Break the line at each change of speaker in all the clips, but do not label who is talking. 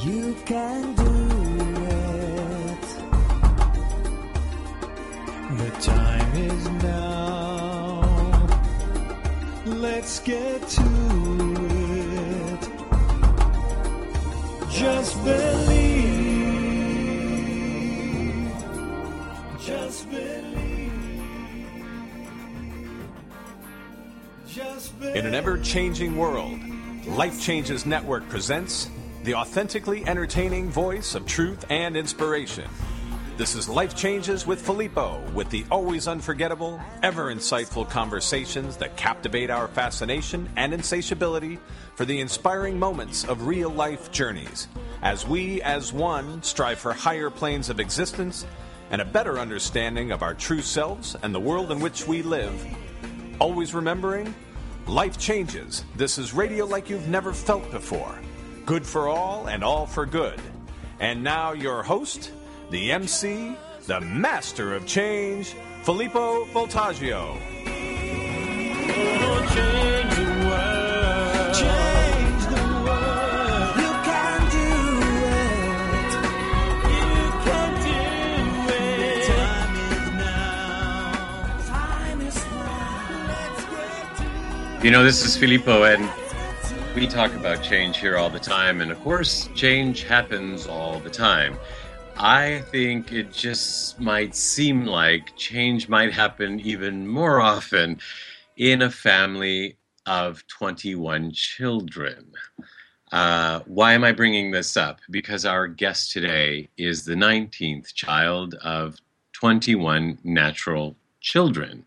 You can do it. The time is now. Let's get to it. Just believe. Just believe. Just believe.
In an ever-changing world, Life Changes Network presents the authentically entertaining voice of truth and inspiration. This is Life Changes with Filippo, with the always unforgettable, ever insightful conversations that captivate our fascination and insatiability for the inspiring moments of real-life journeys, as we, as one, strive for higher planes of existence and a better understanding of our true selves and the world in which we live. Always remembering, life changes. This is radio like you've never felt before. Good for all and all for good. And now your host, the MC, the master of change, Filippo Voltaggio.
Change the world. Change the world. You can do it. You can do it. Time is now. Time is now. Let's get to it.
You know, this is Filippo, and we talk about change here all the time, and of course, change happens all the time. I think it just might seem like change might happen even more often in a family of 21 children. Why am I bringing this up? Because our guest today is the 19th child of 21 natural children.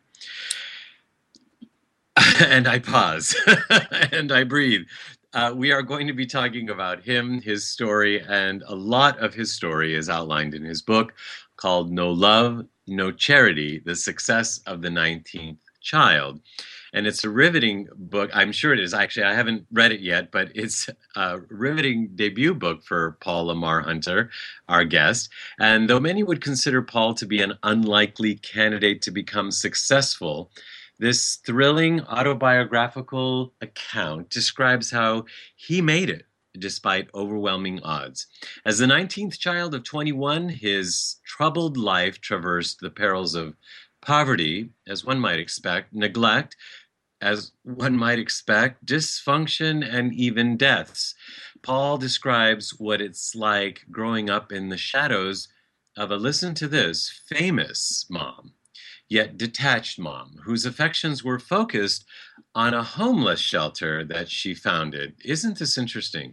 And I pause and I breathe. We are going to be talking about him, his story, and a lot of his story is outlined in his book called No Love, No Charity, The Success of the 19th Child. And it's a riveting book. I'm sure it is. Actually, I haven't read it yet, but it's a riveting debut book for Paul Lamar Hunter, our guest. And though many would consider Paul to be an unlikely candidate to become successful, this thrilling autobiographical account describes how he made it despite overwhelming odds. As the 19th child of 21, his troubled life traversed the perils of poverty, as one might expect, neglect, as one might expect, dysfunction, and even deaths. Paul describes what it's like growing up in the shadows of a, listen to this, famous mom, yet detached mom, whose affections were focused on a homeless shelter that she founded. Isn't this interesting?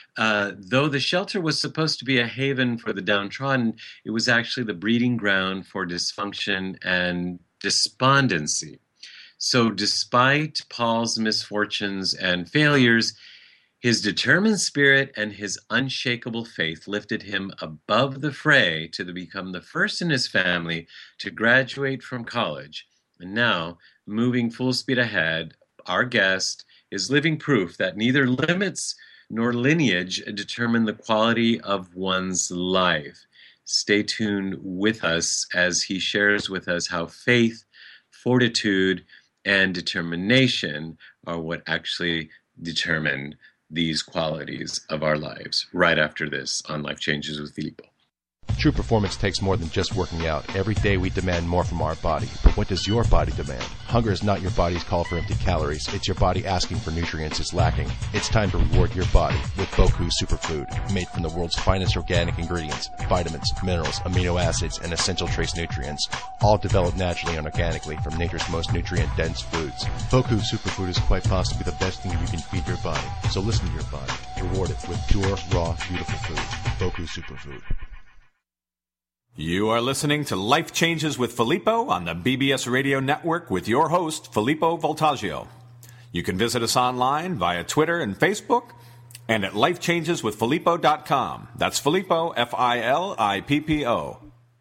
Though the shelter was supposed to be a haven for the downtrodden, it was actually the breeding ground for dysfunction and despondency. So despite Paul's misfortunes and failures, his determined spirit and his unshakable faith lifted him above the fray to become the first in his family to graduate from college. And now, moving full speed ahead, our guest is living proof that neither limits nor lineage determine the quality of one's life. Stay tuned with us as he shares with us how faith, fortitude, and determination are what actually determine these qualities of our lives right after this on Life Changes with Filippo.
True performance takes more than just working out. Every day we demand more from our body. But what does your body demand? Hunger is not your body's call for empty calories. It's your body asking for nutrients it's lacking. It's time to reward your body with Boku Superfood, made from the world's finest organic ingredients, vitamins, minerals, amino acids, and essential trace nutrients, all developed naturally and organically from nature's most nutrient-dense foods. Boku Superfood is quite possibly the best thing you can feed your body. So listen to your body. Reward it with pure, raw, beautiful food. Boku Superfood.
You are listening to Life Changes with Filippo on the BBS Radio Network with your host, Filippo Voltaggio. You can visit us online via Twitter and Facebook and at lifechangeswithfilippo.com. That's Filippo, Filippo.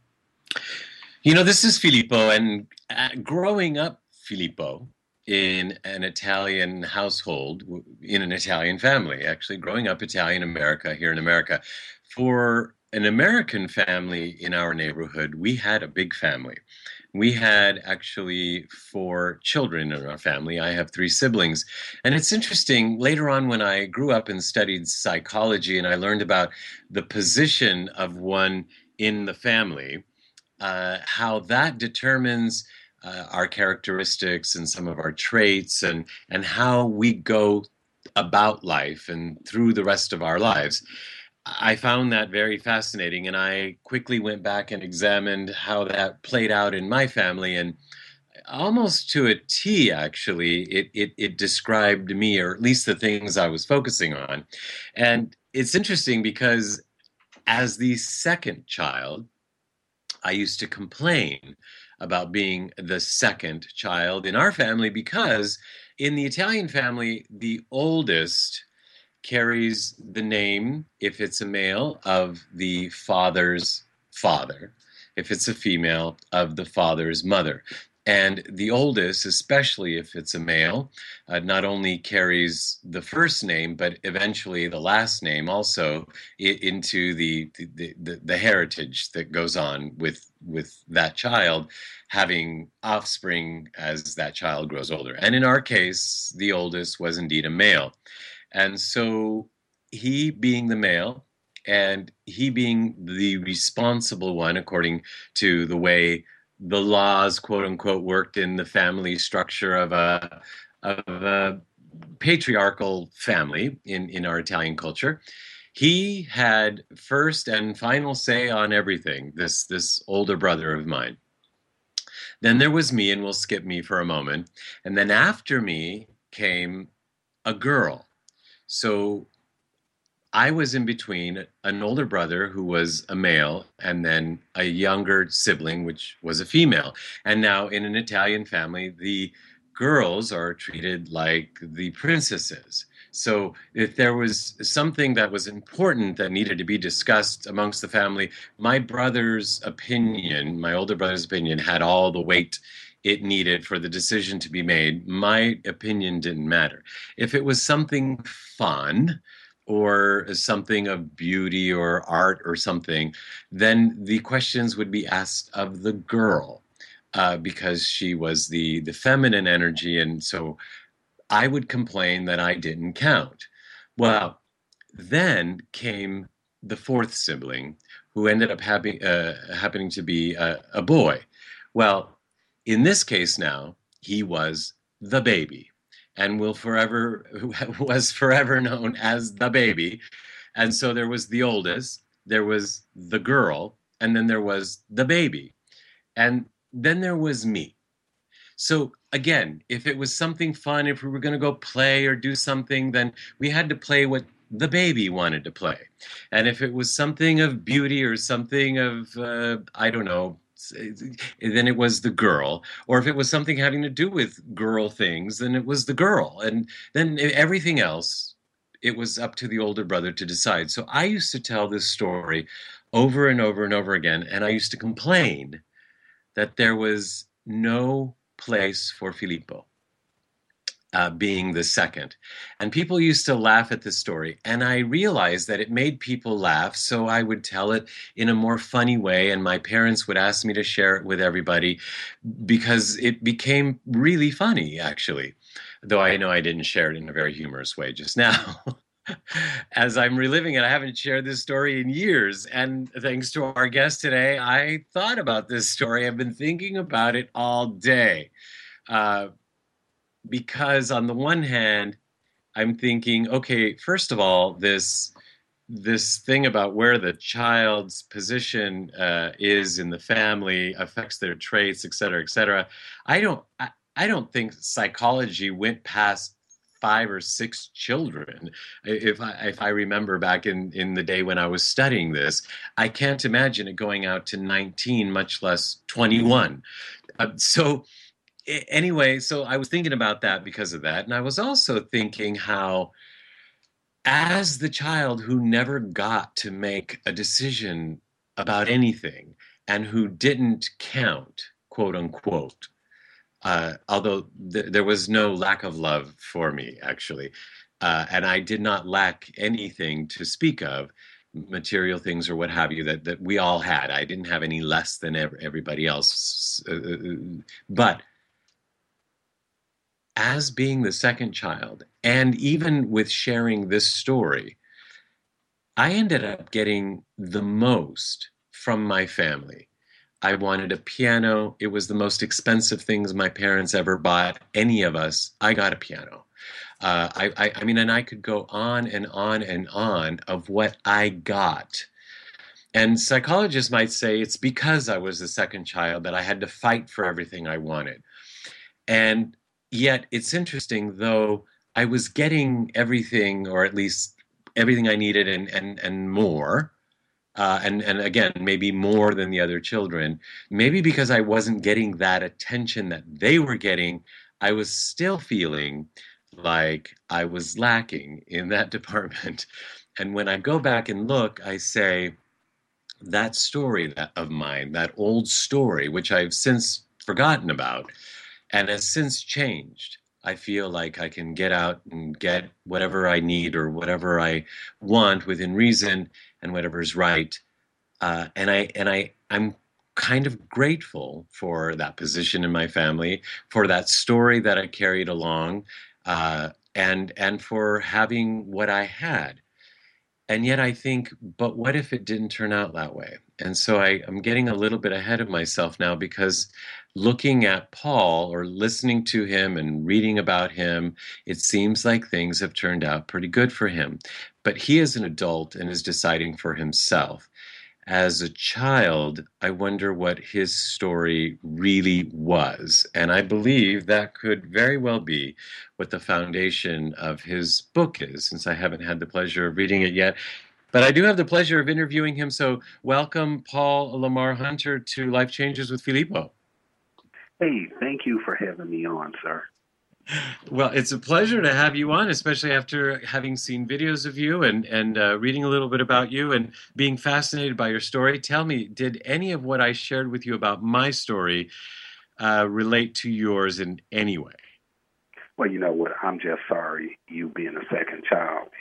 You know, this is Filippo, and growing up, Filippo, in an Italian household, in an Italian family, actually, growing up Italian America, here in America, for an American family in our neighborhood, we had a big family. We had actually 4 children in our family. I have 3 siblings. And it's interesting, later on when I grew up and studied psychology and I learned about the position of one in the family, how that determines our characteristics and some of our traits and how we go about life and through the rest of our lives. I found that very fascinating, and I quickly went back and examined how that played out in my family, and almost to a T, actually, it described me, or at least the things I was focusing on. And it's interesting because as the second child, I used to complain about being the second child in our family because in the Italian family, the oldest carries the name, if it's a male, of the father's father, if it's a female, of the father's mother. And the oldest, especially if it's a male, not only carries the first name, but eventually the last name also into the heritage that goes on with that child having offspring as that child grows older. And in our case, the oldest was indeed a male. And so he being the male and he being the responsible one, according to the way the laws, quote unquote, worked in the family structure of a patriarchal family in our Italian culture, he had first and final say on everything, this older brother of mine. Then there was me, and we'll skip me for a moment. And then after me came a girl. So I was in between an older brother who was a male and then a younger sibling, which was a female. And now in an Italian family, the girls are treated like the princesses. So if there was something that was important that needed to be discussed amongst the family, my brother's opinion, my older brother's opinion, had all the weight it needed for the decision to be made. My opinion didn't matter. If it was something fun or something of beauty or art or something, then the questions would be asked of the girl because she was the feminine energy. And so I would complain that I didn't count. Well, then came the 4th sibling who ended up happening to be a boy. Well, in this case now, he was the baby and was forever known as the baby. And so there was the oldest, there was the girl, and then there was the baby. And then there was me. So again, if it was something fun, if we were going to go play or do something, then we had to play what the baby wanted to play. And if it was something of beauty or something of, I don't know, then it was the girl. Or if it was something having to do with girl things, then it was the girl. And then everything else, it was up to the older brother to decide. So I used to tell this story over and over and over again, and I used to complain that there was no place for Filippo being the second. And people used to laugh at this story. And I realized that it made people laugh, so I would tell it in a more funny way. And my parents would ask me to share it with everybody because it became really funny, actually. Though I know I didn't share it in a very humorous way just now. As I'm reliving it, I haven't shared this story in years. And thanks to our guest today, I thought about this story. I've been thinking about it all day. Because on the one hand, I'm thinking, okay, first of all, this thing about where the child's position is in the family affects their traits, et cetera, et cetera. I don't think psychology went past 5 or 6 children. If I remember back in the day when I was studying this, I can't imagine it going out to 19, much less 21. Anyway, so I was thinking about that because of that. And I was also thinking how, as the child who never got to make a decision about anything and who didn't count, quote unquote, although there was no lack of love for me, actually, and I did not lack anything to speak of, material things or what have you that we all had. I didn't have any less than everybody else. But as being the second child, and even with sharing this story, I ended up getting the most from my family. I wanted a piano. It was the most expensive things my parents ever bought any of us. I got a piano. I mean, and I could go on and on and on of what I got. And psychologists might say it's because I was the second child that I had to fight for everything I wanted. And yet it's interesting, though I was getting everything, or at least everything I needed and more. And again, maybe more than the other children, maybe because I wasn't getting that attention that they were getting, I was still feeling like I was lacking in that department. And when I go back and look, I say, that story of mine, that old story, which I've since forgotten about and has since changed, I feel like I can get out and get whatever I need or whatever I want within reason and whatever's right. I'm kind of grateful for that position in my family, for that story that I carried along, and for having what I had. And yet I think, but what if it didn't turn out that way? And so I'm getting a little bit ahead of myself now, because looking at Paul or listening to him and reading about him, it seems like things have turned out pretty good for him. But he is an adult and is deciding for himself. As a child, I wonder what his story really was. And I believe that could very well be what the foundation of his book is, since I haven't had the pleasure of reading it yet. But I do have the pleasure of interviewing him. So welcome, Paul Lamar Hunter, to Life Changes with Filippo.
Hey, thank you for having me on, sir.
Well, it's a pleasure to have you on, especially after having seen videos of you and reading a little bit about you and being fascinated by your story. Tell me, did any of what I shared with you about my story relate to yours in any way?
Well, you know what? I'm just sorry you being a second child.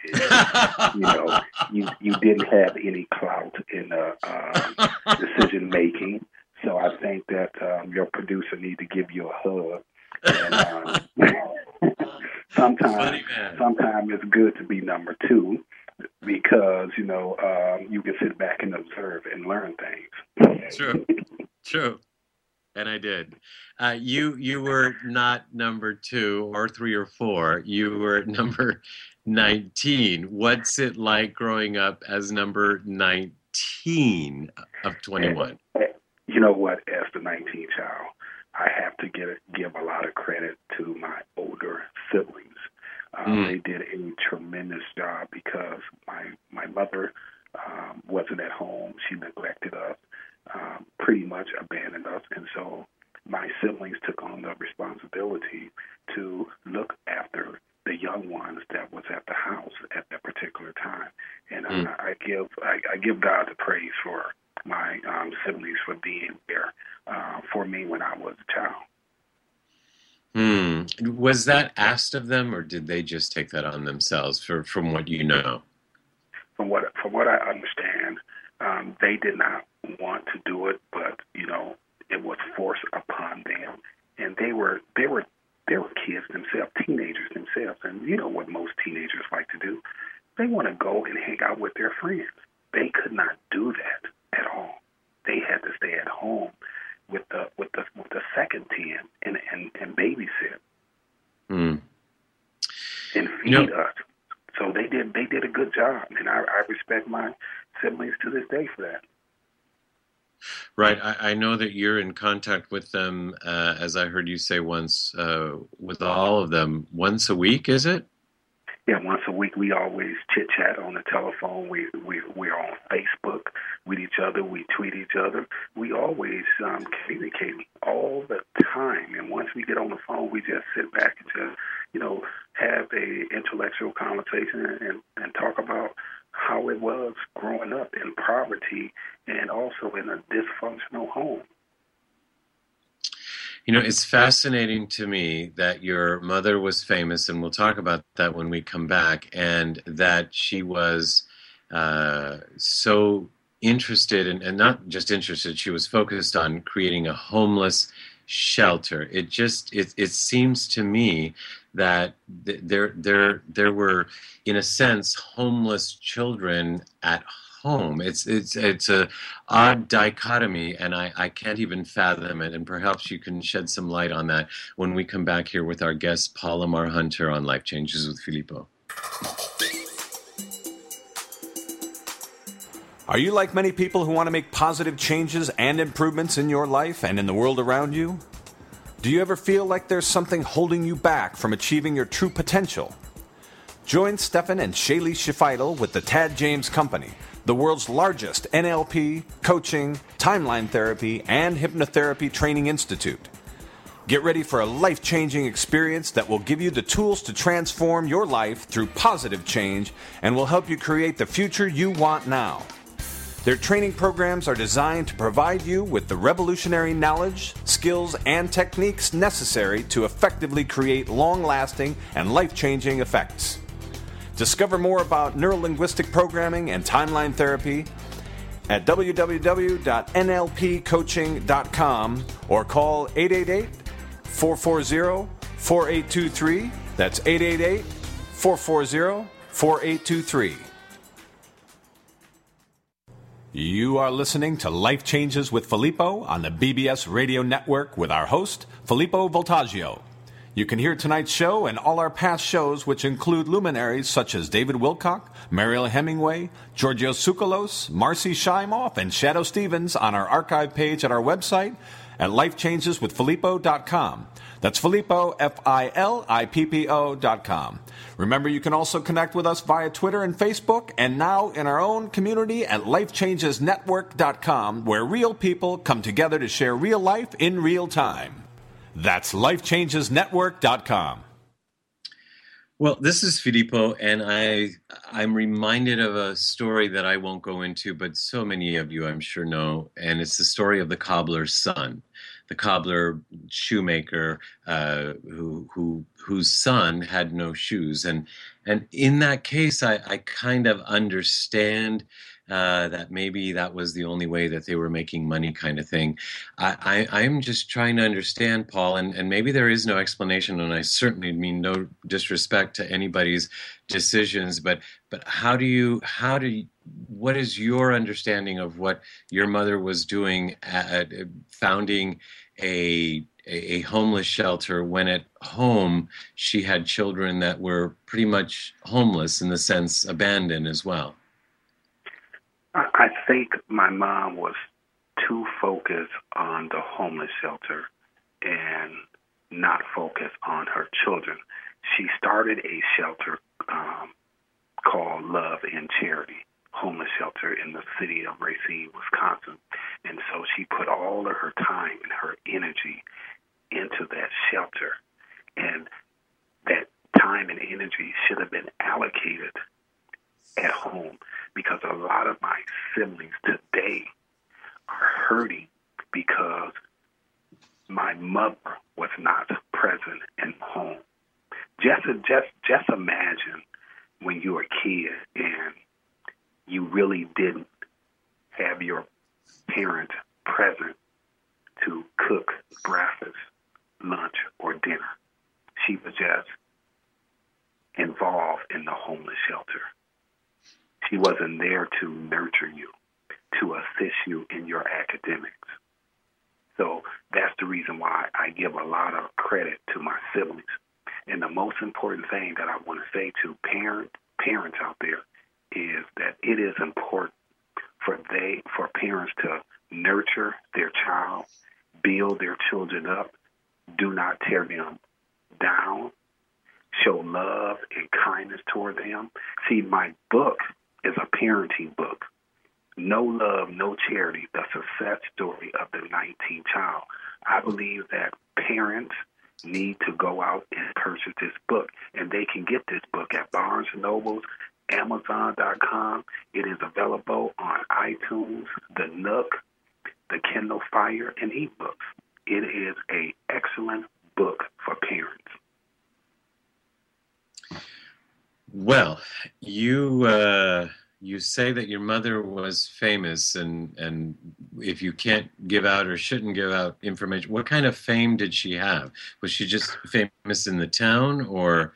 You didn't have any clout in decision making. So I think that your producer need to give you a hug. And sometimes it's good to be number two, because you can sit back and observe and learn things.
True, and I did. You were not number 2 or 3 or 4. You were number 19. What's it like growing up as number 19 of 21?
You know what? As the 19th child, I have to give a lot of credit to my older siblings. They did a tremendous job, because my mother wasn't at home. She neglected us, pretty much abandoned us. And so my siblings took on the responsibility to look after the young ones that was at the house at that particular time. And I give God the praise for my siblings for being there for me when I was a child.
Was that asked of them, or did they just take that on themselves? From what you know,
from what I understand, they did not want to do it, but it was forced upon them, and they were kids themselves, teenagers themselves, and you know what most teenagers like to do? They want to go and hang out with their friends. They could not do that at all. They had to stay at home with the second 10 and babysit and feed us. So they did a good job, and I respect my siblings to this day for that.
Right. I know that you're in contact with them, as I heard you say once, with all of them once a week, is it?
Yeah, once a week. We always chit-chat on the telephone. We're on Facebook with each other. We tweet each other. We always communicate all the time. And once we get on the phone, we just sit back and just, have a intellectual conversation and talk about how it was growing up in poverty and also in a dysfunctional home.
It's fascinating to me that your mother was famous, and we'll talk about that when we come back, and that she was so interested, and not just interested, she was focused on creating a homeless shelter. It seems to me that there were, in a sense, homeless children at home. It's a odd dichotomy, and I can't even fathom it. And perhaps you can shed some light on that when we come back here with our guest Paul Amar Hunter on Life Changes with Filippo.
Are you like many people who want to make positive changes and improvements in your life and in the world around you? Do you ever feel like there's something holding you back from achieving your true potential? Join Stefan and Shaylee Shifidel with the Tad James Company, the world's largest NLP, coaching, timeline therapy, and hypnotherapy training institute. Get ready for a life-changing experience that will give you the tools to transform your life through positive change and will help you create the future you want now. Their training programs are designed to provide you with the revolutionary knowledge, skills, and techniques necessary to effectively create long-lasting and life-changing effects. Discover more about neurolinguistic programming and timeline therapy at www.nlpcoaching.com or call 888-440-4823. That's 888-440-4823. You are listening to Life Changes with Filippo on the BBS Radio Network with our host, Filippo Voltaggio. You can hear tonight's show and all our past shows, which include luminaries such as David Wilcock, Mariel Hemingway, Georgios Tsoukalos, Marcy Shimoff, and Shadow Stevens on our archive page at our website at lifechangeswithfilippo.com. That's Filippo, Filippo.com. Remember, you can also connect with us via Twitter and Facebook, and now in our own community at lifechangesnetwork.com, where real people come together to share real life in real time. That's lifechangesnetwork.com.
Well, this is Filippo, and I'm reminded of a story that I won't go into, but so many of you, I'm sure, know, and it's the story of the cobbler's son. The cobbler shoemaker whose son had no shoes, and in that case, I kind of understand that maybe that was the only way that they were making money, kind of thing. I'm just trying to understand, Paul, and maybe there is no explanation, and I certainly mean no disrespect to anybody's decisions, but what is your understanding of what your mother was doing at founding a homeless shelter when at home she had children that were pretty much homeless, in the sense abandoned as well?
I think my mom was too focused on the homeless shelter and not focused on her children. She started a shelter called Love and Charity, homeless shelter in the city of Racine, Wisconsin. And so she put all of her time and her energy into that shelter. And that time and energy should have been allocated at home, because a lot of my siblings today are hurting because my mother was not present in home. Just imagine when you were a kid and you really didn't have your parent present to cook breakfast, lunch, or dinner. She was just involved in the homeless shelter. She wasn't there to nurture you, to assist you in your academics. So that's the reason why I give a lot of credit to my siblings. And the most important thing that I want to say to parents out there is that it is important for parents to nurture their child, build their children up, do not tear them down, show love and kindness toward them. See, my book is a parenting book. No Love, No Charity, the success story of the 19th child. I believe that parents need to go out and purchase this book, and they can get this book at Barnes & Noble, Amazon.com. It is available on iTunes, the Nook, the Kindle Fire, and eBooks. It is an excellent book for parents.
Well, you you say that your mother was famous, and if you can't give out or shouldn't give out information, what kind of fame did she have? Was she just famous in the town, or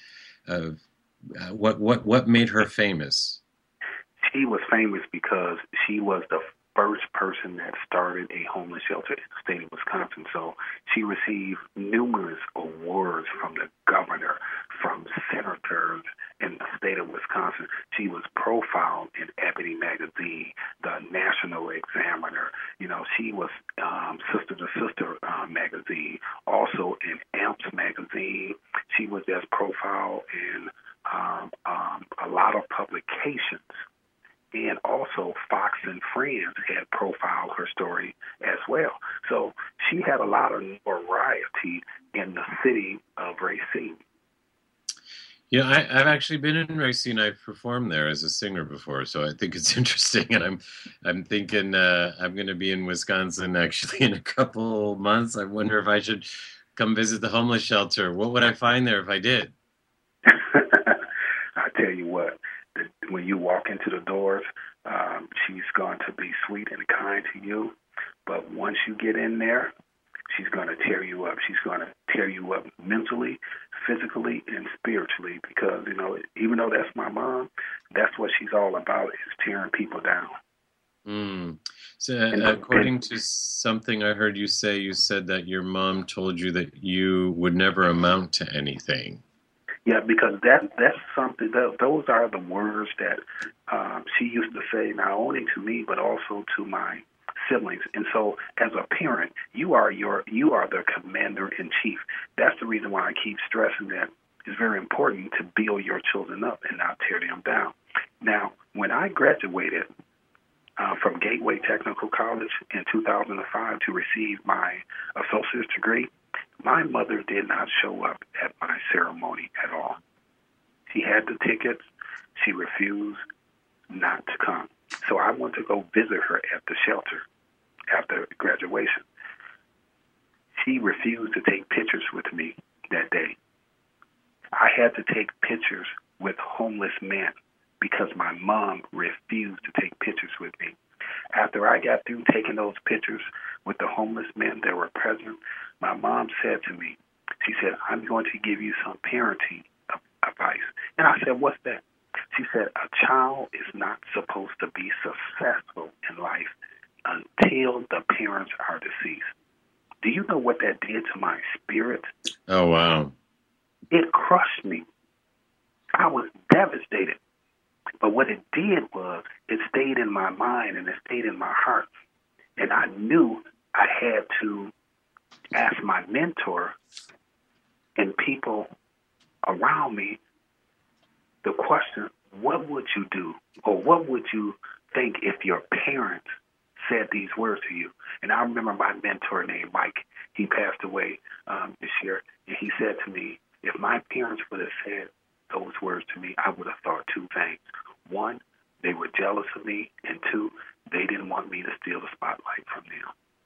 what made her famous?
She was famous because she was the first person that started a homeless shelter in the state of Wisconsin. So she received numerous awards from the governor, from senators in the state of Wisconsin. She was profiled in Ebony magazine, the National Examiner. You know, she was Sister to Sister magazine, also in AMPS magazine. She was just profiled in a lot of publications. And also Fox and Friends had profiled her story as well. So she had a lot of variety in the city of Racine.
Yeah, I've actually been in Racine. I've performed there as a singer before, so I think it's interesting. And I'm thinking I'm going to be in Wisconsin actually in a couple months. I wonder if I should come visit the homeless shelter. What would I find there if I did?
I tell you what, when you walk into the doors, she's going to be sweet and kind to you. But once you get in there, she's going to tear you up. She's going to tear you up mentally, physically, and spiritually. Because, you know, even though that's my mom, that's what she's all about, is tearing people down.
So, according to something I heard you say, you said that your mom told you that you would never amount to anything.
Yeah, because that's something. Those are the words that she used to say, not only to me but also to my siblings. And so, as a parent, you are the commander in chief. That's the reason why I keep stressing that it's very important to build your children up and not tear them down. Now, when I graduated from Gateway Technical College in 2005 to receive my associate's degree, my mother did not show up at my ceremony at all. She had the tickets. She refused not to come. So I went to go visit her at the shelter after graduation. She refused to take pictures with me that day. I had to take pictures with homeless men because my mom refused to take pictures with me. After I got through taking those pictures with the homeless men that were present, my mom said to me, she said, "I'm going to give you some parenting advice." And I said, "What's that?" She said, "A child is not supposed to be successful in life until the parents are deceased." Do you know what that did to my spirit?
Oh, wow.
It crushed me. I was devastated. But what it did was it stayed in my mind and it stayed in my heart. And I knew I had to ask my mentor and people around me the question, what would you do? Or what would you think if your parents said these words to you? And I remember my mentor named Mike. He passed away this year. And he said to me, if my parents would have said those words to me, I would have thought two things. One, they were jealous of me. And two, they didn't want me to steal the spotlight from them.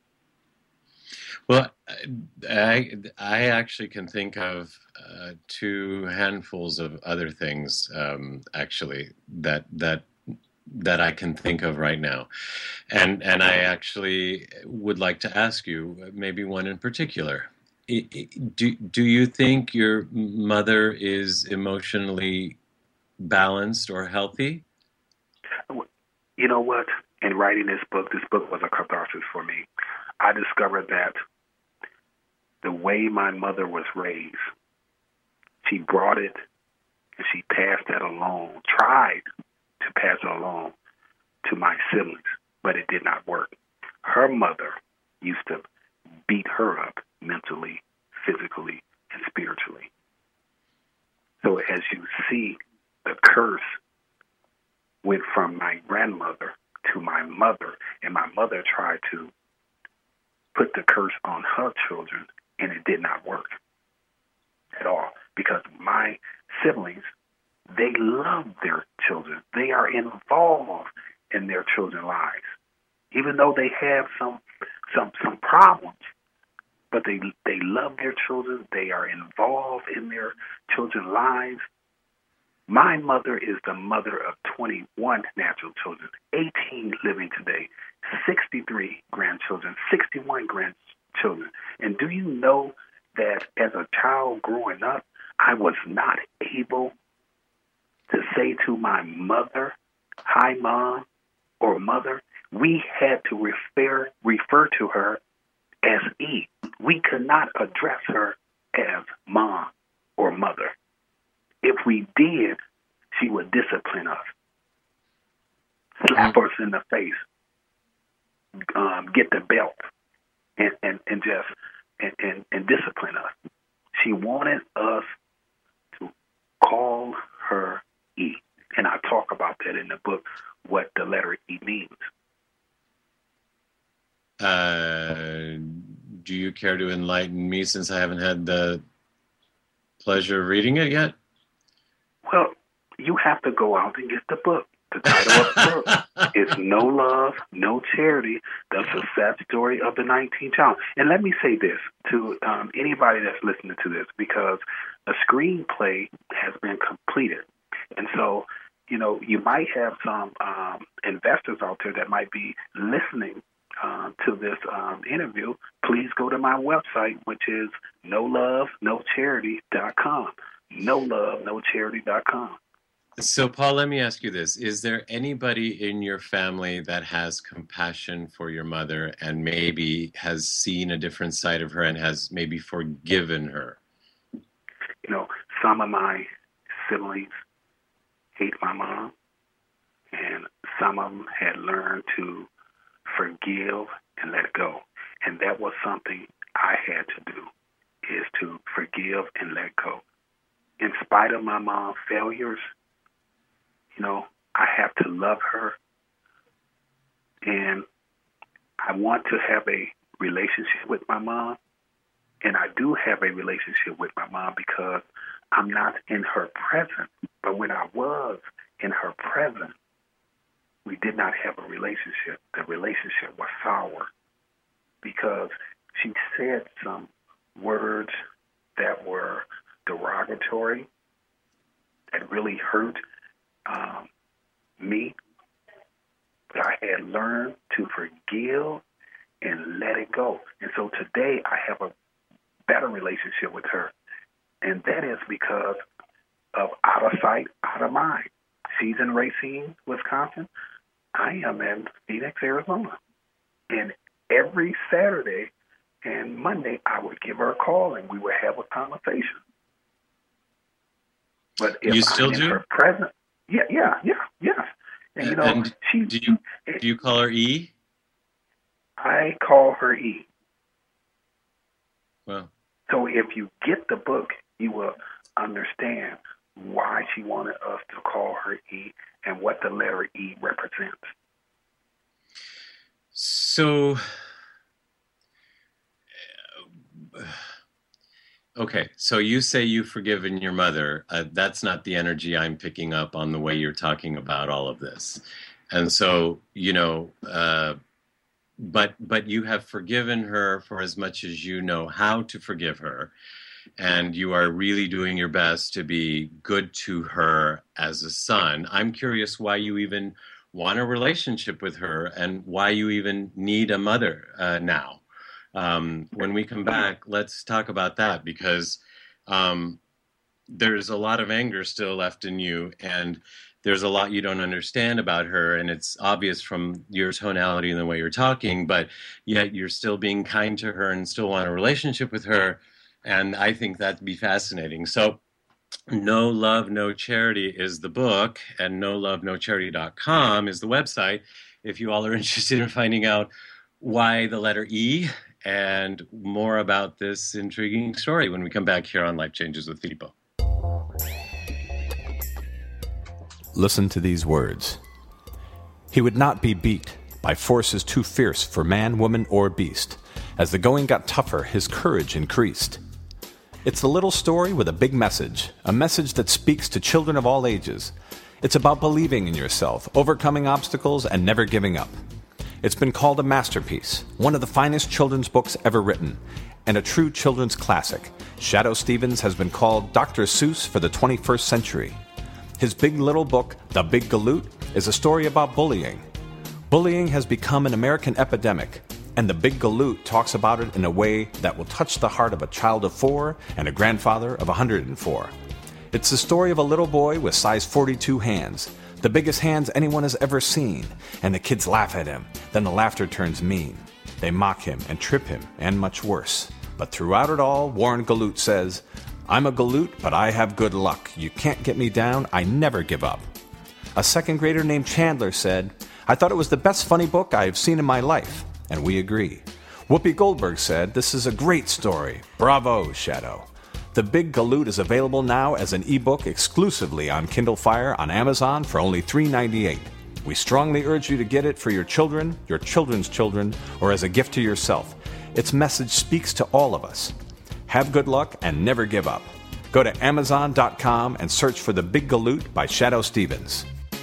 Well, I actually can think of two handfuls of other things, actually, that I can think of right now. And I actually would like to ask you maybe one in particular. Do you think your mother is emotionally balanced or healthy?
You know what? In writing this book was a catharsis for me. I discovered that the way my mother was raised, she brought it and she passed that along, tried to pass it along to my siblings, but it did not work. Her mother used to beat her up mentally, physically, and spiritually. So as you see, the curse went from my grandmother to my mother, and my mother tried to put the curse on her children, and it did not work at all because my siblings, they love their children. They are involved in their children's lives, even though they have some problems. But they love their children. They are involved in their children's lives. My mother is the mother of 21 natural children, 18 living today, 63 grandchildren, 61 grandchildren. And do you know that as a child growing up, I was not able to say to my mother, "Hi, Mom," or "Mother"? We had to refer to her as E. We could not address her as Mom or Mother. If we did, she would discipline us, slap us in the face, get the belt, and discipline us. She wanted us to call her E. And I talk about that in the book, what the letter E means.
Do you care to enlighten me, since I haven't had the pleasure of reading it yet?
Well, you have to go out and get the book. The title of the book is No Love, No Charity, The Success Story of the 19th Child. And let me say this to anybody that's listening to this, because a screenplay has been completed. And so, you know, you might have some investors out there that might be listening to this interview. Please go to my website, which is nolovenoCharity.com. nolovenoCharity.com.
So, Paul, let me ask you this. Is there anybody in your family that has compassion for your mother and maybe has seen a different side of her and has maybe forgiven her?
You know, some of my siblings hate my mom, and some of them had learned to forgive and let go. And that was something I had to do, is to forgive and let go. In spite of my mom's failures, you know, I have to love her, and I want to have a relationship with my mom, and I do have a relationship with my mom because I'm not in her presence. But when I was in her presence, we did not have a relationship. The relationship was sour because she said some words that were derogatory, that really hurt me. But I had learned to forgive and let it go. And so today I have a better relationship with her. And that is because of out of sight, out of mind. She's in Racine, Wisconsin. I am in Phoenix, Arizona. And every Saturday and Monday, I would give her a call and we would have a conversation. But if
you still
I'm in
do?
her presence, yes. And you know,
and do you call her E?
I call her E.
Well,
so if you get the book, you will understand why she wanted us to call her E and what the letter E represents.
So, okay, so you say you've forgiven your mother. That's not the energy I'm picking up on the way you're talking about all of this. And so, you know, but you have forgiven her for as much as you know how to forgive her. And you are really doing your best to be good to her as a son. I'm curious why you even want a relationship with her and why you even need a mother now. When we come back, let's talk about that, because there's a lot of anger still left in you, and there's a lot you don't understand about her, and it's obvious from your tonality and the way you're talking, but yet you're still being kind to her and still want a relationship with her, and I think that'd be fascinating. So No Love, No Charity is the book, and nolovenoCharity.com is the website if you all are interested in finding out why the letter E and more about this intriguing story when we come back here on Life Changes with Filippo.
Listen to these words. He would not be beat by forces too fierce for man, woman, or beast. As the going got tougher, his courage increased. It's a little story with a big message, a message that speaks to children of all ages. It's about believing in yourself, overcoming obstacles, and never giving up. It's been called a masterpiece, one of the finest children's books ever written, and a true children's classic. Shadoe Stevens has been called Dr. Seuss for the 21st century. His big little book, The Big Galoot, is a story about bullying. Bullying has become an American epidemic, and The Big Galoot talks about it in a way that will touch the heart of a child of 4 and a grandfather of 104. It's the story of a little boy with size 42 hands, the biggest hands anyone has ever seen, and the kids laugh at him. Then the laughter turns mean. They mock him and trip him, and much worse. But throughout it all, Warren Galoot says, "I'm a Galoot, but I have good luck. You can't get me down. I never give up." A second grader named Chandler said, "I thought it was the best funny book I have seen in my life." And we agree. Whoopi Goldberg said, "This is a great story. Bravo, Shadow." The Big Galoot is available now as an ebook exclusively on Kindle Fire on Amazon for only $3.98. We strongly urge you to get it for your children, your children's children, or as a gift to yourself. Its message speaks to all of us. Have good luck and never give up. Go to Amazon.com and search for The Big Galoot by Shadow Stevens.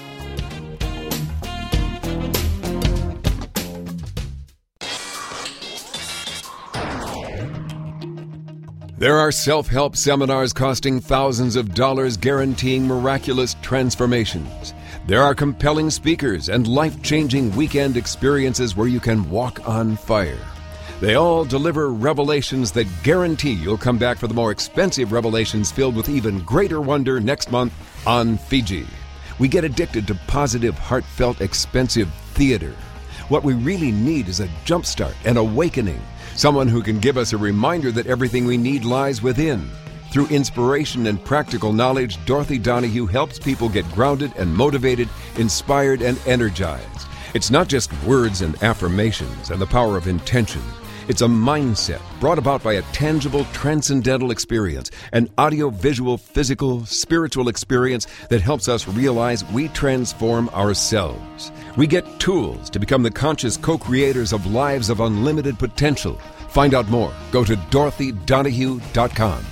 There are self-help seminars costing thousands of dollars guaranteeing miraculous transformations. There are compelling speakers and life-changing weekend experiences where you can walk on fire. They all deliver revelations that guarantee you'll come back for the more expensive revelations filled with even greater wonder next month on Fiji. We get addicted to positive, heartfelt, expensive theater. What we really need is a jumpstart, an awakening. Someone who can give us a reminder that everything we need lies within. Through inspiration and practical knowledge, Dorothy Donahue helps people get grounded and motivated, inspired and energized. It's not just words and affirmations and the power of intention. It's a mindset brought about by a tangible, transcendental experience, an audio-visual, physical, spiritual experience that helps us realize we transform ourselves. We get tools to become the conscious co-creators of lives of unlimited potential. Find out more. Go to DorothyDonahue.com.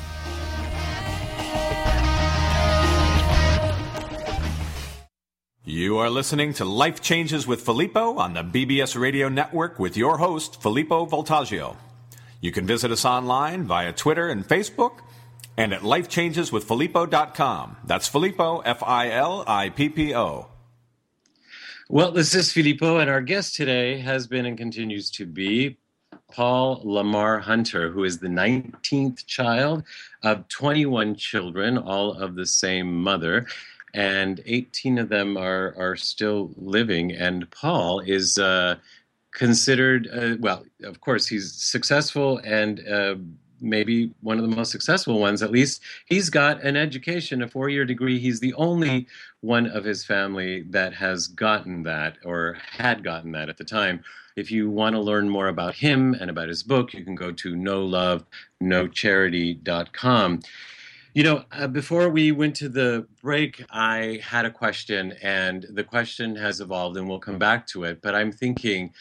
You are listening to Life Changes with Filippo on the BBS Radio Network with your host, Filippo Voltaggio. You can visit us online via Twitter and Facebook and at lifechangeswithfilippo.com. That's Filippo, Filippo.
Well, this is Filippo, and our guest today has been and continues to be Paul Lamar Hunter, who is the 19th child of 21 children, all of the same mother, and 18 of them are still living. And Paul is considered, well, of course, he's successful and maybe one of the most successful ones. At least he's got an education, a 4-year degree. He's the only one of his family that has gotten that or had gotten that at the time. If you want to learn more about him and about his book, you can go to nolovenoCharity.com. You know, before we went to the break, I had a question, and the question has evolved, and we'll come back to it. But I'm thinking,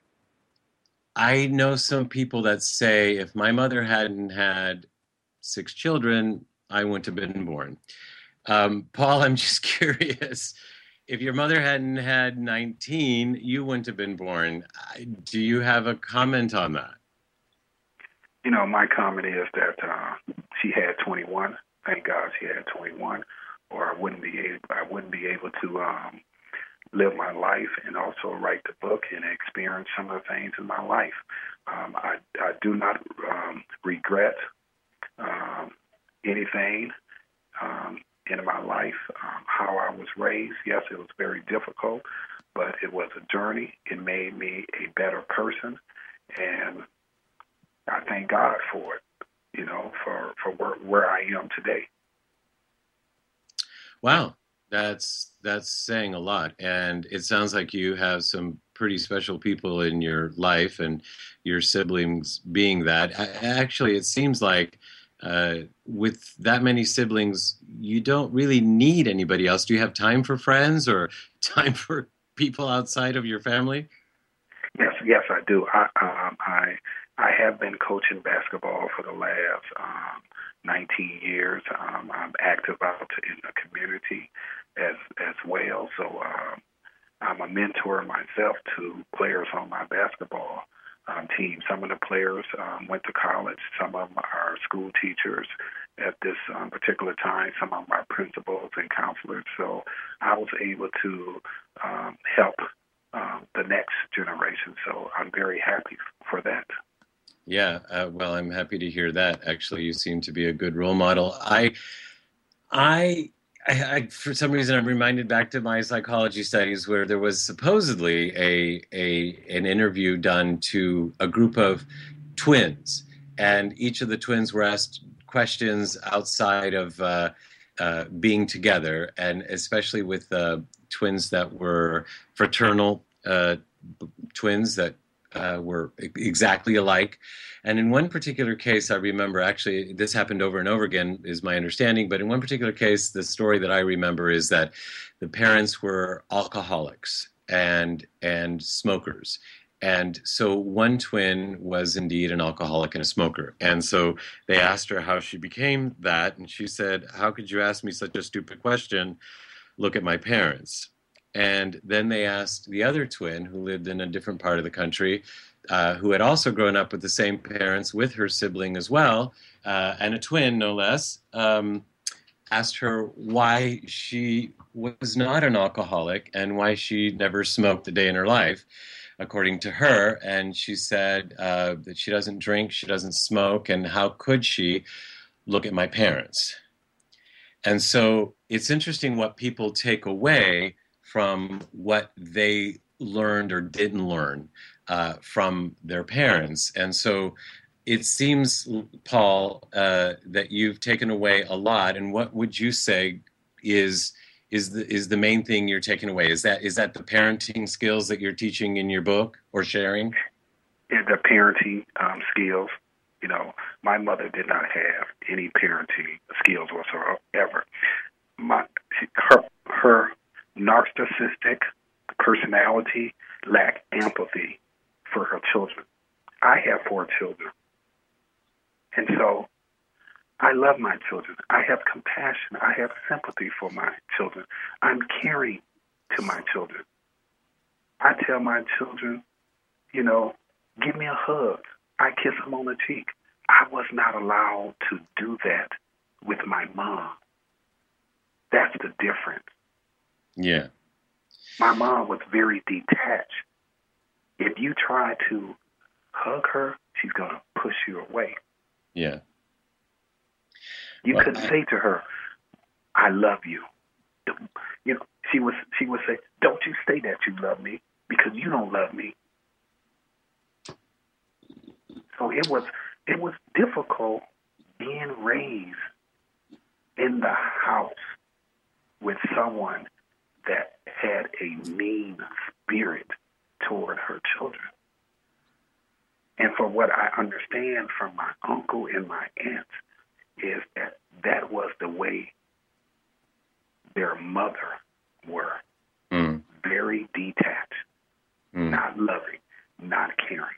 I know some people that say if my mother hadn't had 6 children, I wouldn't have been born. Paul, I'm just curious. If your mother hadn't had 19, you wouldn't have been born. Do you have a comment on that?
You know, my comment is that she had 21. Thank God she had 21, or I wouldn't be able to live my life and also write the book and experience some of the things in my life. I do not regret anything in my life. How I was raised, yes, it was very difficult, but it was a journey. It made me a better person, and I thank God for it, you know, for where I am today.
Wow, that's saying a lot, and it sounds like you have some pretty special people in your life, and your siblings being that. Actually, it seems like with that many siblings, you don't really need anybody else. Do you have time for friends or time for people outside of your family?
Yes, I do. I have been coaching basketball for the last 19 years. I'm active out in the community as well. So I'm a mentor myself to players on my basketball team. Some of the players went to college. Some of them are school teachers at this particular time. Some of them are principals and counselors. So I was able to help the next generation. So I'm very happy for that.
Yeah, well, I'm happy to hear that. Actually, you seem to be a good role model. I, for some reason, I'm reminded back to my psychology studies where there was supposedly an interview done to a group of twins, and each of the twins were asked questions outside of being together, and especially with twins that were fraternal twins that were exactly alike. And in one particular case, I remember, actually, this happened over and over again, is my understanding, but in one particular case, the story that I remember is that the parents were alcoholics and smokers. And so one twin was indeed an alcoholic and a smoker. And so they asked her how she became that, and she said, "How could you ask me such a stupid question? Look at my parents." And then they asked the other twin, who lived in a different part of the country, who had also grown up with the same parents, with her sibling as well, and a twin, no less, asked her why she was not an alcoholic and why she never smoked a day in her life, according to her. And she said that she doesn't drink, she doesn't smoke, and how could she? Look at my parents. And so it's interesting what people take away from what they learned or didn't learn from their parents. And so it seems, Paul, that you've taken away a lot. And what would you say is the main thing you're taking away? Is that the parenting skills that you're teaching in your book or sharing?
Yeah, the parenting skills. You know, my mother did not have any parenting skills whatsoever. Her narcissistic personality lacked empathy for her children. I have 4 children. And so I love my children. I have compassion. I have sympathy for my children. I'm caring to my children. I tell my children, you know, give me a hug. I kiss them on the cheek. I was not allowed to do that with my mom. That's the difference.
Yeah.
My mom was very detached. If you try to hug her, she's going to push you away.
Yeah.
You couldn't say to her, "I love you." You know, she would say, "Don't you say that you love me, because you don't love me." So it was difficult being raised in the house with someone that had a mean spirit toward her children. And from what I understand from my uncle and my aunt is that was the way their mother were. Very detached, not loving, not caring.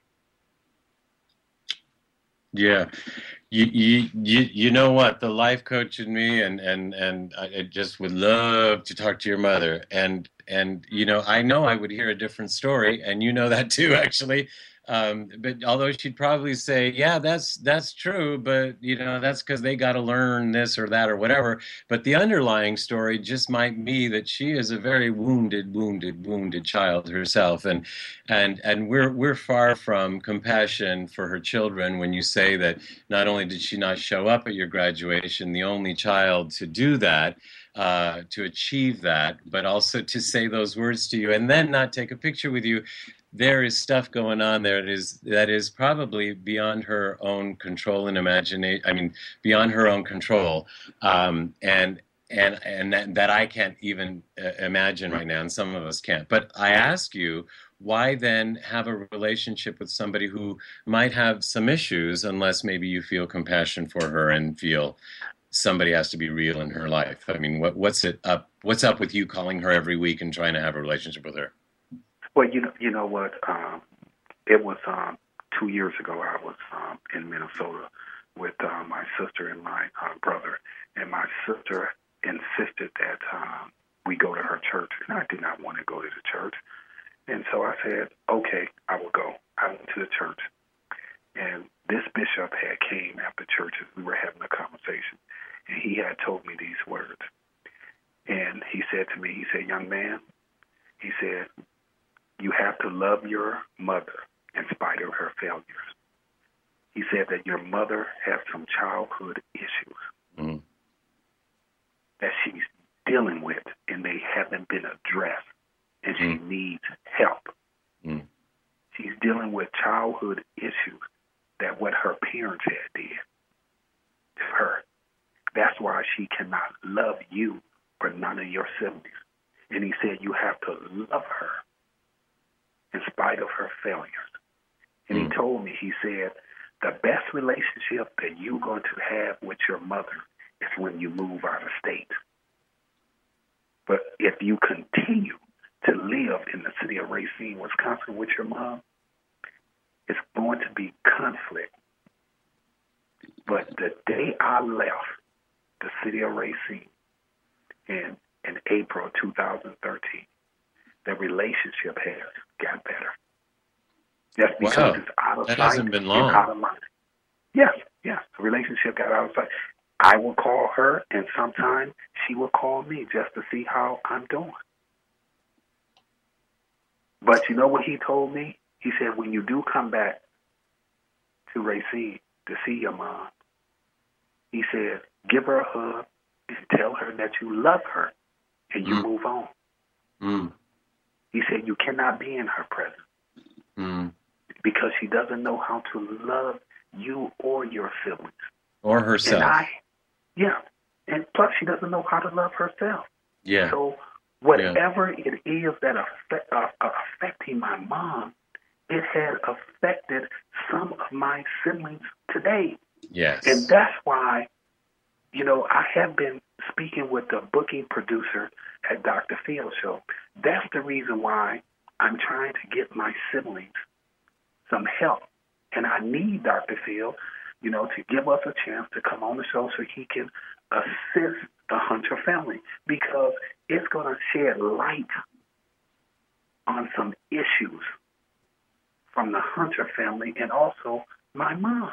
Yeah, you know what? The life coach in me, and I just would love to talk to your mother, and you know I would hear a different story, and you know that too, actually. But although she'd probably say, "Yeah, that's true," but you know that's because they got to learn this or that or whatever. But the underlying story just might be that she is a very wounded child herself, and we're far from compassion for her children when you say that not only did she not show up at your graduation, the only child to do that, to achieve that, but also to say those words to you and then not take a picture with you. There is stuff going on there that is probably beyond her own control and imagination. I mean, beyond her own control, and that I can't even imagine right now, and some of us can't. But I ask you, why then have a relationship with somebody who might have some issues unless maybe you feel compassion for her and feel somebody has to be real in her life? I mean, what's up with you calling her every week and trying to have a relationship with her?
Well, you know what? It was 2 years ago. I was in Minnesota with my sister and my brother, and my sister insisted that we go to her church, and I did not want to go to the church. And so I said, "Okay, I will go." I went to the church, mother in spite of her failures. He said that your mother has some childhood issues that she's dealing with, and they haven't been addressed, and she needs help. She's dealing with childhood issues that what her parents had did to her. That's why she cannot love you or none of your siblings. And he said you have to love her in spite of her failures. And he told me, he said, the best relationship that you're going to have with your mother is when you move out of state. But if you continue to live in the city of Racine, Wisconsin with your mom, it's going to be conflict. But the day I left the city of Racine in April 2013, the relationship has got better. That's because it's out of sight
hasn't been long.
and out of mind. Yes. The relationship got out of sight. I will call her, and sometimes she will call me just to see how I'm doing. But you know what he told me? He said, when you do come back to Racine to see your mom, he said, give her a hug and tell her that you love her and you move on. He said, you cannot be in her presence because she doesn't know how to love you or your siblings.
Or herself.
And plus she doesn't know how to love herself.
Yeah.
So whatever it is that affecting my mom, it has affected some of my siblings today.
Yes.
And that's why, I have been speaking with the booking producer at Dr. Phil Show. That's the reason why I'm trying to get my siblings some help. And I need Dr. Phil, to give us a chance to come on the show so he can assist the Hunter family, because it's going to shed light on some issues from the Hunter family and also my mom.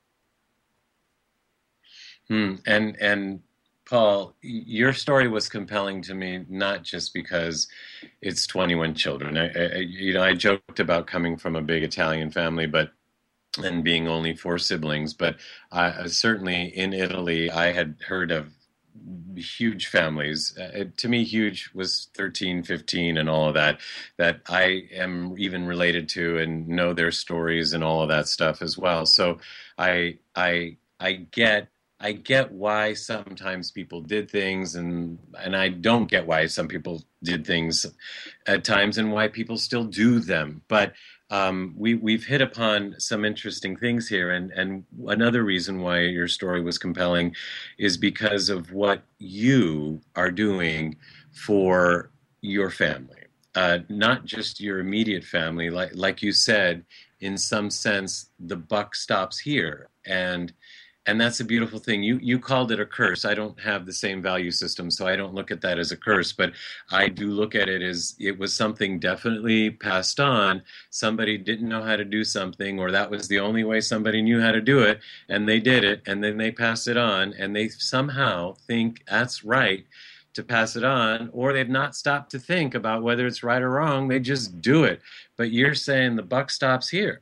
And Paul, your story was compelling to me, not just because it's 21 children. I joked about coming from a big Italian family, and being only 4 siblings, but certainly in Italy, I had heard of huge families. To me, huge was 13, 15 and all of that I am even related to and know their stories and all of that stuff as well. So I get why sometimes people did things, and I don't get why some people did things at times and why people still do them. But we've hit upon some interesting things here, and another reason why your story was compelling is because of what you are doing for your family, not just your immediate family. Like you said, in some sense, the buck stops here, and that's a beautiful thing. You called it a curse. I don't have the same value system, so I don't look at that as a curse, but I do look at it as it was something definitely passed on. Somebody didn't know how to do something, or that was the only way somebody knew how to do it, and they did it, and then they passed it on, and they somehow think that's right to pass it on, or they've not stopped to think about whether it's right or wrong. They just do it. But you're saying the buck stops here.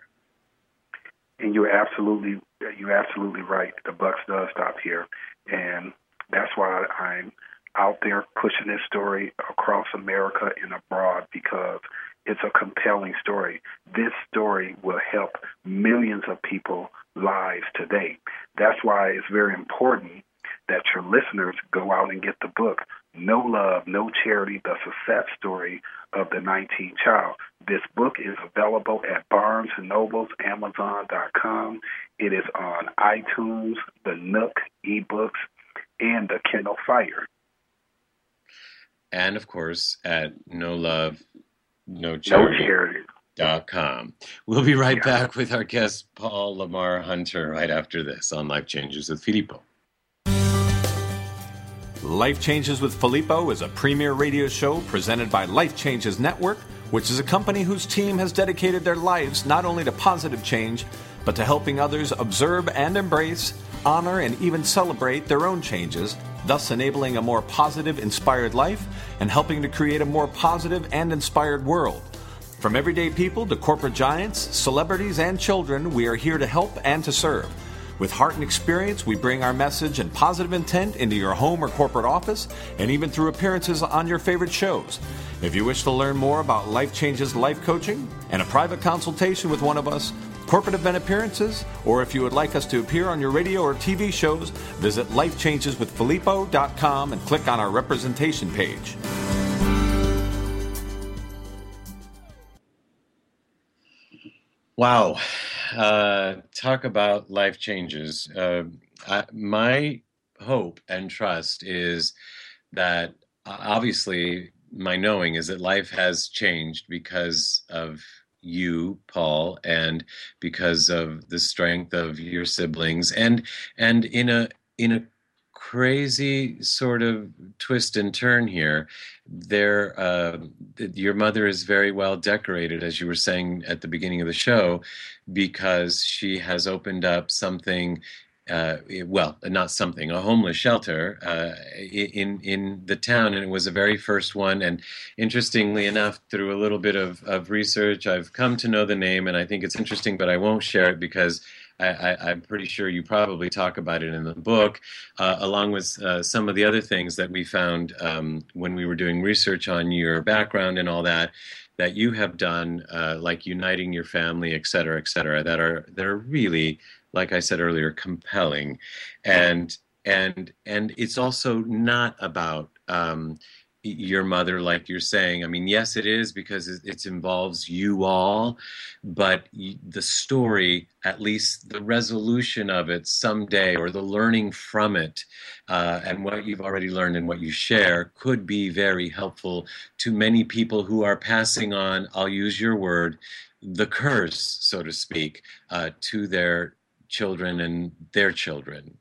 And you're absolutely right. The buck does stop here. And that's why I'm out there pushing this story across America and abroad, because it's a compelling story. This story will help millions of people's lives today. That's why it's very important that your listeners go out and get the book, No Love, No Charity, The Success Story of the 19th Child. This book is available at Barnes & Noble's, Amazon.com. It is on iTunes, the Nook eBooks, and the Kindle Fire.
And, of course, at No Love, No Charity.com. We'll be right back with our guest, Paul Lamar Hunter, right after this on Life Changes with Filippo.
Life Changes with Filippo is a premier radio show presented by Life Changes Network, which is a company whose team has dedicated their lives not only to positive change, but to helping others observe and embrace, honor, and even celebrate their own changes, thus enabling a more positive, inspired life and helping to create a more positive and inspired world. From everyday people to corporate giants, celebrities, and children, we are here to help and to serve. With heart and experience, we bring our message and positive intent into your home or corporate office, and even through appearances on your favorite shows. If you wish to learn more about Life Changes Life Coaching and a private consultation with one of us, corporate event appearances, or if you would like us to appear on your radio or TV shows, visit lifechangeswithfilippo.com and click on our representation page.
Wow. Talk about life changes. My hope and trust is that obviously my knowing is that life has changed because of you, Paul, and because of the strength of your siblings, and in a crazy sort of twist and turn here, your mother is very well decorated, as you were saying at the beginning of the show, because she has opened up something, a homeless shelter in the town, and it was the very first one. And interestingly enough, through a little bit of research, I've come to know the name, and I think it's interesting, but I won't share it because I'm pretty sure you probably talk about it in the book, along with some of the other things that we found when we were doing research on your background and all that you have done, like uniting your family, et cetera, that are really, like I said earlier, compelling. And it's also not about your mother, like you're saying. I mean, yes, it is, because it involves you all, but the story, at least the resolution of it someday, or the learning from it, and what you've already learned and what you share, could be very helpful to many people who are passing on, I'll use your word, the curse, so to speak, to their children and their children.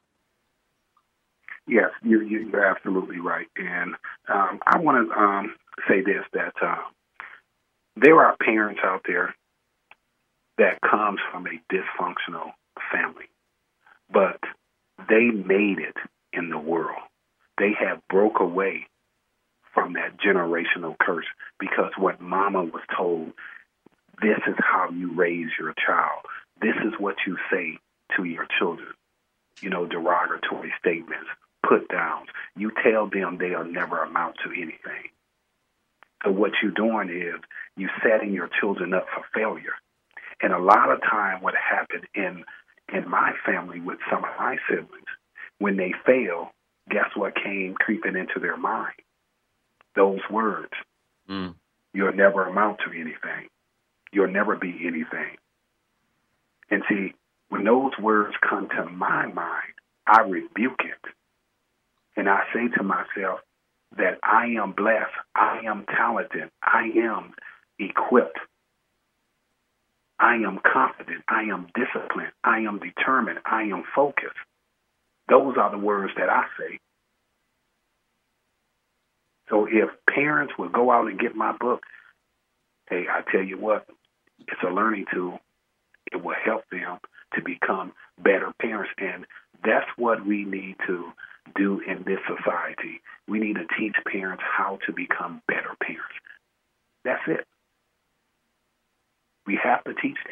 Yes, you're absolutely right. And I want to say this, that there are parents out there that comes from a dysfunctional family, but they made it in the world. They have broke away from that generational curse, because what mama was told, this is how you raise your child. This is what you say to your children. Derogatory statements, put downs. You tell them they'll never amount to anything. So what you're doing is you setting your children up for failure. And a lot of time what happened in my family with some of my siblings, when they fail, guess what came creeping into their mind? Those words. You'll never amount to anything. You'll never be anything. And see, when those words come to my mind, I rebuke it. And I say to myself that I am blessed, I am talented, I am equipped, I am confident, I am disciplined, I am determined, I am focused. Those are the words that I say. So if parents would go out and get my book, hey, I tell you what, it's a learning tool. It will help them to become better parents. And that's what we need to do in this society. We need to teach parents how to become better parents. That's it. We have to teach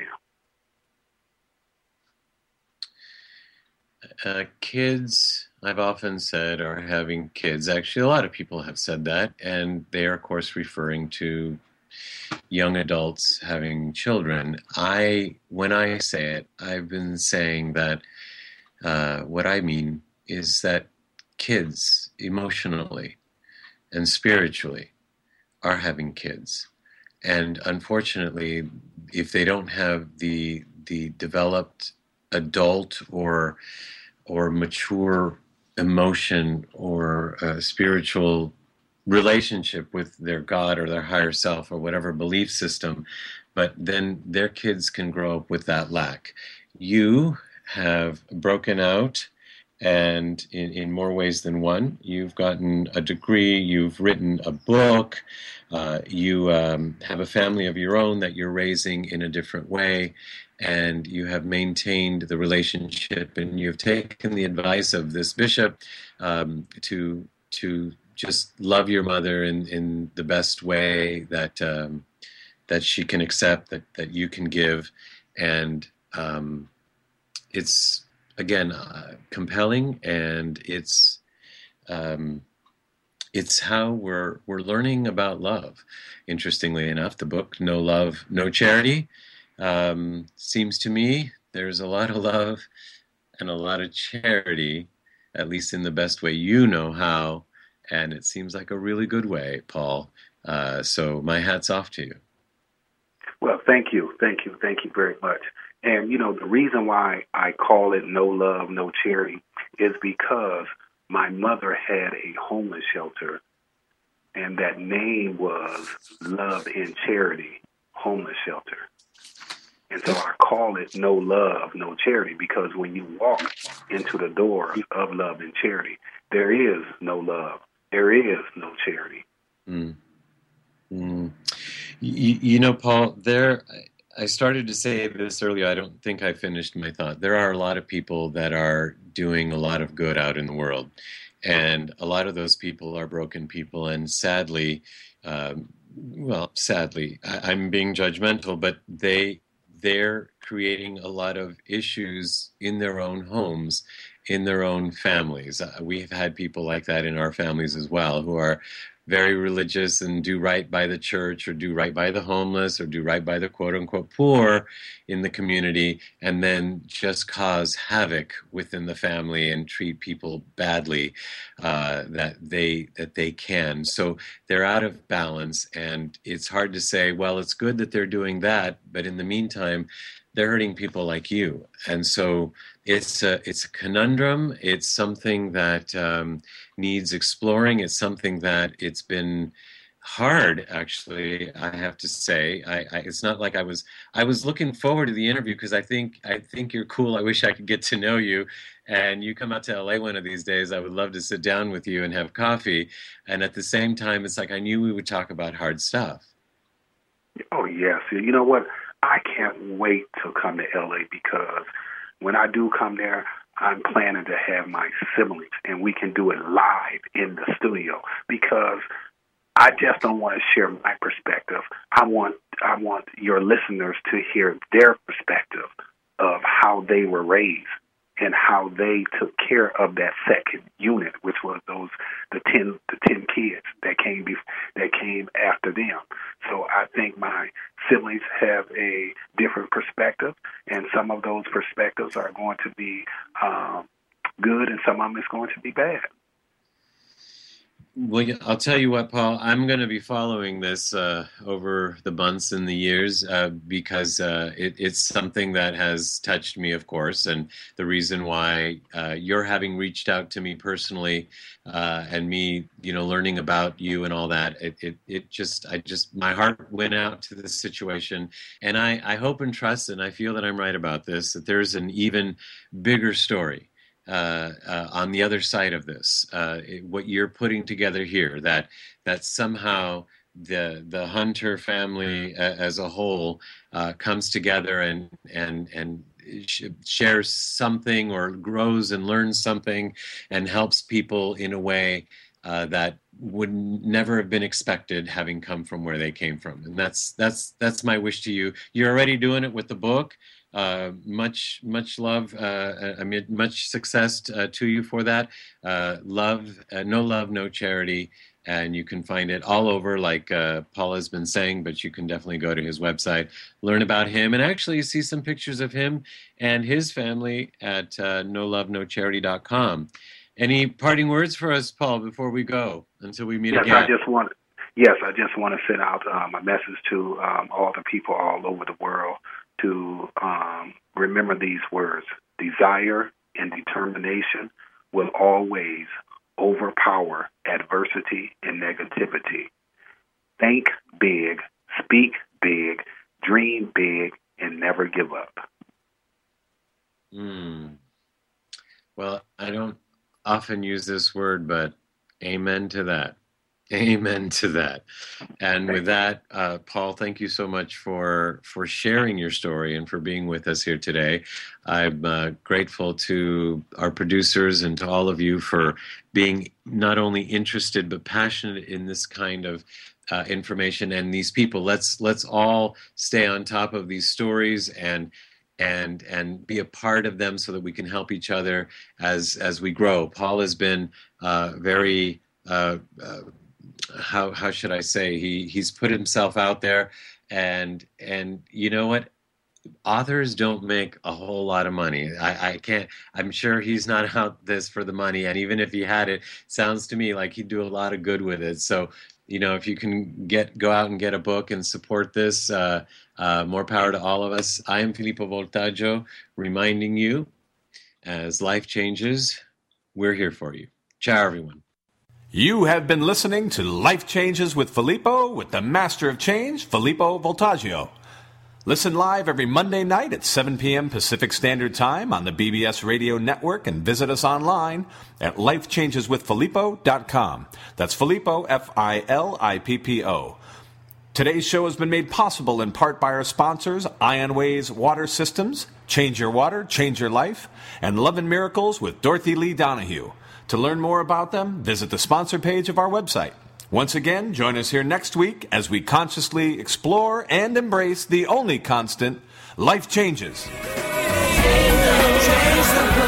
them. Kids, I've often said, are having kids. Actually, a lot of people have said that, and they are, of course, referring to young adults having children. When I say it, I've been saying that what I mean is that kids, emotionally and spiritually, are having kids. And unfortunately, if they don't have the developed adult or mature emotion or spiritual relationship with their God or their higher self or whatever belief system, but then their kids can grow up with that lack. You have broken out, and in more ways than one. You've gotten a degree, you've written a book, you have a family of your own that you're raising in a different way, and you have maintained the relationship, and you've taken the advice of this bishop to just love your mother in the best way that that she can accept, that you can give, and it's again compelling, and it's how we're learning about love. Interestingly enough, the book No Love, No Charity seems to me there's a lot of love and a lot of charity, at least in the best way you know how, and it seems like a really good way, Paul. So my hat's off to you.
Well, thank you very much. And, the reason why I call it No Love, No Charity is because my mother had a homeless shelter, and that name was Love and Charity Homeless Shelter. And so I call it No Love, No Charity, because when you walk into the door of Love and Charity, there is no love, there is no charity.
Mm. Mm. Paul, I started to say this earlier. I don't think I finished my thought. There are a lot of people that are doing a lot of good out in the world, and a lot of those people are broken people, and sadly, I'm being judgmental, but they're creating a lot of issues in their own homes, in their own families. We've had people like that in our families as well, who are very religious and do right by the church, or do right by the homeless, or do right by the quote-unquote poor in the community, and then just cause havoc within the family and treat people badly that they can. So they're out of balance, and it's hard to say, well, it's good that they're doing that, but in the meantime, they're hurting people like you. And so it's a conundrum. It's something that needs exploring. It's something that it's been hard, actually, I have to say. It's not like I was looking forward to the interview, because I think you're cool. I wish I could get to know you. And you come out to LA one of these days, I would love to sit down with you and have coffee. And at the same time, it's like I knew we would talk about hard stuff.
Oh, yes. You know what? I can't wait to come to LA, because when I do come there, I'm planning to have my siblings, and we can do it live in the studio, because I just don't want to share my perspective. I want your listeners to hear their perspective of how they were raised and how they took care of that second unit, which was the 10 kids that came after them. So I think my siblings have a different perspective, and some of those perspectives are going to be good, and some of them is going to be bad.
Well, I'll tell you what, Paul, I'm going to be following this over the months and the years because it's something that has touched me, of course, and the reason why you're having reached out to me personally and me, learning about you and all that, my heart went out to this situation, and I hope and trust, and I feel that I'm right about this, that there's an even bigger story on the other side of this, what you're putting together here, that somehow the Hunter family as a whole comes together and shares something, or grows and learns something, and helps people in a way that would never have been expected, having come from where they came from. And that's my wish to you. You're already doing it with the book. Much love, much success to you for that. No Love, No Charity, and you can find it all over, like Paul has been saying, but you can definitely go to his website, learn about him, and actually see some pictures of him and his family at nolovenoCharity.com. Any parting words for us, Paul, before we go, until we meet again?
I just want to send out a message to all the people all over the world to remember these words: desire and determination will always overpower adversity and negativity. Think big, speak big, dream big, and never give up.
Well, I don't often use this word, but amen to that. Amen to that. And with that, Paul, thank you so much for sharing your story and for being with us here today. I'm grateful to our producers and to all of you for being not only interested but passionate in this kind of information and these people. Let's all stay on top of these stories and be a part of them so that we can help each other as we grow. Paul has been very how should I say, he's put himself out there, and you know what, authors don't make a whole lot of money. I'm sure he's not out this for the money, and even if he had it, sounds to me like he'd do a lot of good with it. So if you can go out and get a book and support this, more power to all of us. I am Filippo Voltaggio, reminding you, as life changes, we're here for you. Ciao, everyone.
You have been listening to Life Changes with Filippo, with the Master of Change, Filippo Voltaggio. Listen live every Monday night at 7 p.m. Pacific Standard Time on the BBS Radio Network, and visit us online at lifechangeswithfilippo.com. That's Filippo, Filippo. Today's show has been made possible in part by our sponsors, Ionways Water Systems, Change Your Water, Change Your Life, and Love and Miracles with Dorothy Lee Donahue. To learn more about them, visit the sponsor page of our website. Once again, join us here next week as we consciously explore and embrace the only constant, life changes.
Change the